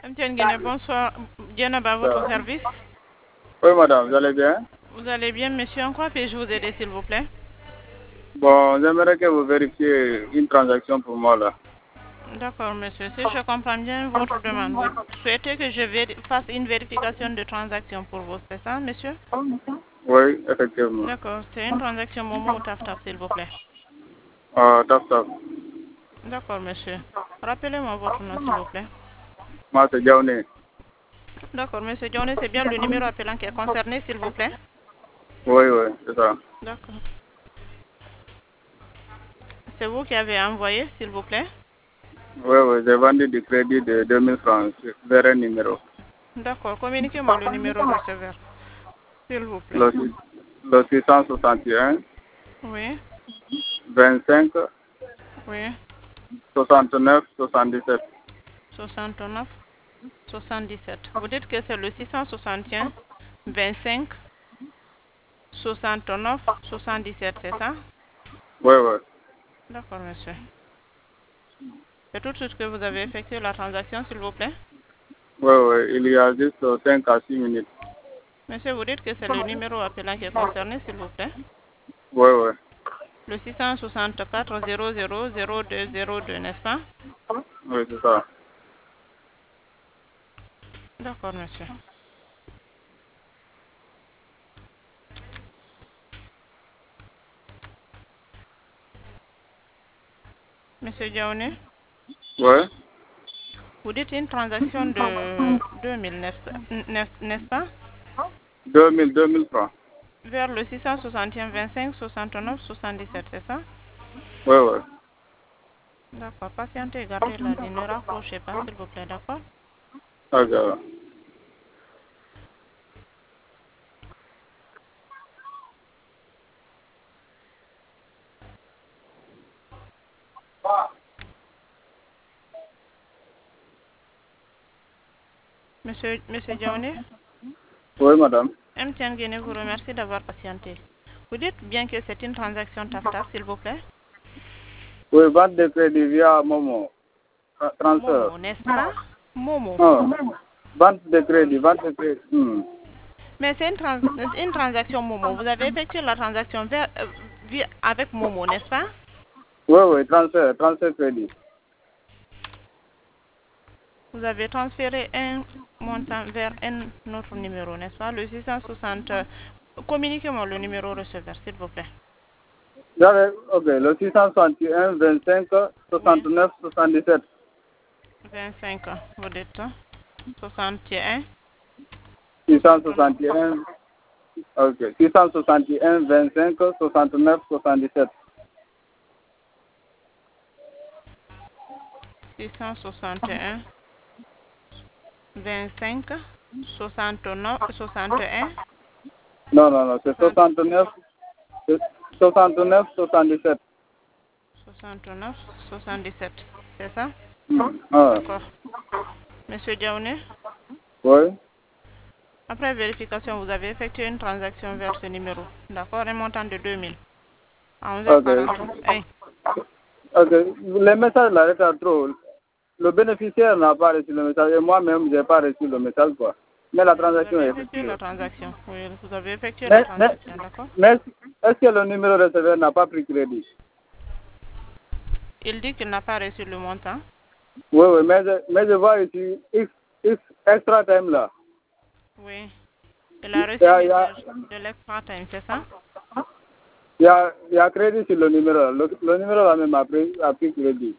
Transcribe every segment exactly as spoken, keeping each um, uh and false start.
M T N Guinée, bonsoir. Dienaba, votre service. Oui, madame, vous allez bien? Vous allez bien, monsieur? En quoi puis-je vous aider, s'il vous plaît? Bon, j'aimerais que vous vérifiez une transaction pour moi, là. D'accord, monsieur. Si je comprends bien votre demande, vous souhaitez que je vér- fasse une vérification de transaction pour vous, c'est ça, monsieur? Oui, effectivement. D'accord, c'est une transaction Momo ou Taf-Taf, s'il vous plaît. Ah, top, top. D'accord, monsieur. Rappelez-moi votre nom, s'il vous plaît. Moi, c'est Diaoné. D'accord, monsieur Johnny, c'est bien le numéro appelant qui est concerné, s'il vous plaît? Oui, oui, c'est ça. D'accord. C'est vous qui avez envoyé, s'il vous plaît? Oui, oui, j'ai vendu du crédit de deux mille francs vers un numéro. D'accord, communiquez-moi le numéro receveur, s'il vous plaît. Le, six- le six cent soixante et un, Oui, vingt-cinq, oui. soixante-neuf, soixante-dix-sept. soixante-neuf, soixante-dix-sept. Vous dites que c'est le six cent soixante et un, vingt-cinq, soixante-neuf, soixante-dix-sept, c'est ça? Oui, oui. D'accord, monsieur. C'est tout de suite que vous avez effectué la transaction, s'il vous plaît? Oui, oui, il y a juste cinq à six minutes. Monsieur, vous dites que c'est le numéro appelant qui est concerné, s'il vous plaît? Oui, oui. Le six cent soixante-quatre, zéro zéro zéro deux zéro deux, n'est-ce pas? Oui, c'est ça. D'accord, monsieur. Monsieur Diaoné, Oui. vous dites une transaction de deux mille, n'est-ce pas? deux mille, deux mille francs. Vers le six cent soixante et un, vingt-cinq, soixante-neuf, soixante-dix-sept, c'est ça? Oui, oui. D'accord, patientez, gardez la ligne, ne raccrochez pas, s'il vous plaît, d'accord? Ok. Monsieur, monsieur Diaoné, Oui, madame. M T N Guinée vous remercie d'avoir patienté. Vous dites bien que c'est une transaction taf-taf, s'il vous plaît? Oui, vente de crédit via Momo. Tra- Transfert. Momo, n'est-ce pas? Momo. Ah, vente de crédit, vente de crédit. Hmm. Mais c'est une, trans- une transaction Momo. Vous avez effectué la transaction vers, euh, via- avec Momo, n'est-ce pas? Oui, oui, transfert, transfert crédit. Vous avez transféré un montant vers un autre numéro, n'est-ce pas? Le six cent soixante. euh, Communiquez-moi le numéro receveur, s'il vous plaît. J'avais, ok, le six cent soixante et un, vingt-cinq, Oui. soixante-neuf, soixante-dix-sept. vingt-cinq ans, vous dites. soixante et un, six cent soixante-neuf. soixante et un, ok, six cent soixante et un, vingt-cinq, soixante-neuf, soixante-dix-sept. six cent soixante et un, vingt-cinq, soixante-neuf, soixante et un, Non, non, non, c'est soixante-neuf, soixante-neuf, soixante-dix-sept. soixante-neuf, soixante-dix-sept. C'est ça? Ah, D'accord. Monsieur Diaoné, oui. après vérification, vous avez effectué une transaction vers ce numéro. D'accord? Un montant de deux mille. À onze heures Ok. quarante. Hey. Ok, les messages là retardent trop. Le bénéficiaire n'a pas reçu le message et moi-même, je n'ai pas reçu le message, quoi. Mais la Vous transaction avez est effectué effectuée. la transaction. Oui, vous avez effectué la Mais, mais, transaction, d'accord? mais est-ce que le numéro receveur n'a pas pris crédit? Il dit qu'il n'a pas reçu le montant. Oui, oui, mais je, mais je vois ici X, X extra time là. Oui. Il a reçu Il y un a, il y a, message de l'extra time, c'est ça? il y a, il y a crédit sur le numéro. Le, le numéro là même a pris, a pris crédit.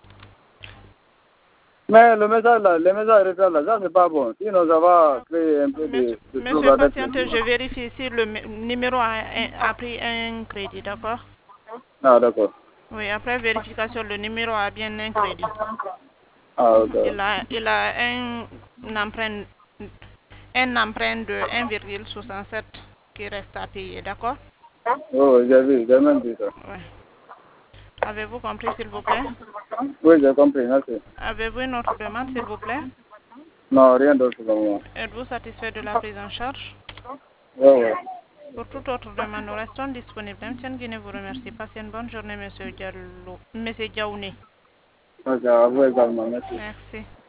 Mais le message là, le message retard là, ça c'est pas bon. Sinon ça va créer un peu Monsieur, de, de trouble monsieur avec le patiente, numéro. je vérifie si le m- numéro a, a pris un crédit, d'accord? Ah, d'accord. Oui, après vérification, le numéro a bien un crédit. Ah, ok. Il a, il a un, un emprunt, un emprunt de un virgule soixante-sept qui reste à payer, d'accord? Oh, j'ai vu, j'ai même vu ça. Oui. Avez-vous compris, s'il vous plaît? Oui, j'ai compris, merci. Avez-vous une autre demande, s'il vous plaît? Non, rien d'autre pour moi. Êtes-vous satisfait de la prise en charge? Oui, oui. Pour toute autre demande, nous restons disponibles. M T N Guinée vous remercie. Passez une bonne journée, monsieur Diallo, monsieur Diaouni. Ok, à vous également, merci. Merci.